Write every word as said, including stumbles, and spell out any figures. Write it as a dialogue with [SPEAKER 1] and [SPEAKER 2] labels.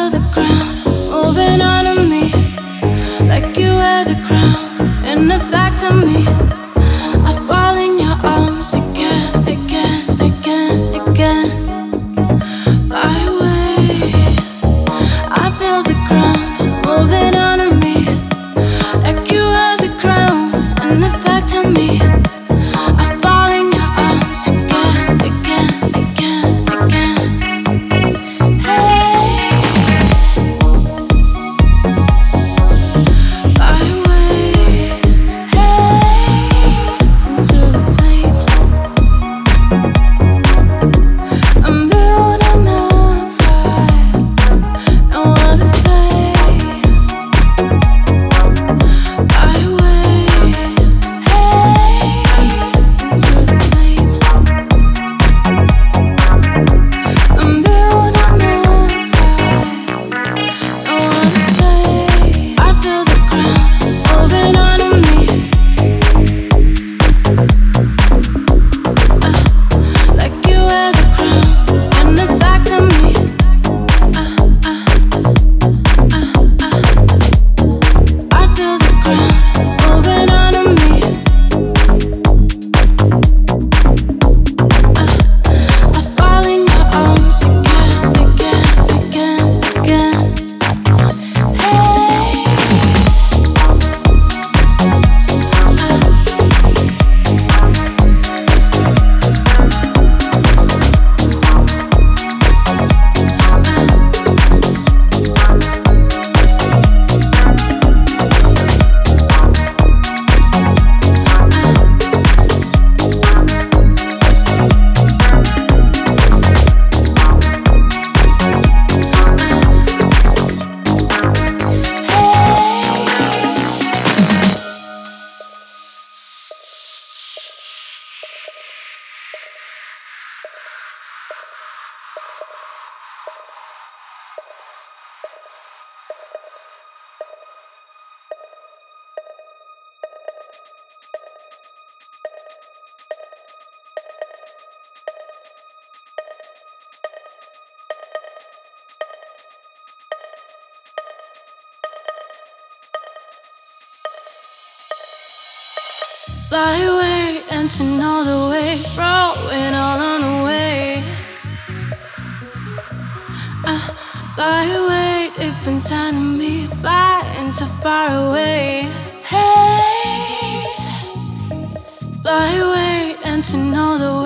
[SPEAKER 1] the ground moving on to me, like you were the crown, and the back to me. I fall in your arms again, again, again, again. Fly away. I feel the ground moving on to me, like you were the crown, and the back to me. I fall in your arms again, again, again, again. Hey. Fly away. Hey. To the flame. I'm building a fire. No one to fade. Fly away. Hey. To the flame. I'm building a fire. No one to fade. I feel the ground moving on to me, uh, like you were the crown, and the back to me. Uh, uh, uh, uh. I feel the ground moving on to me. Uh, I fall in your arms again, again, again, again. Hey. Fly away, dancing all the way, rolling all on the way. Uh, fly away, deep inside of me, flying so far away. Hey, fly away, dancing all the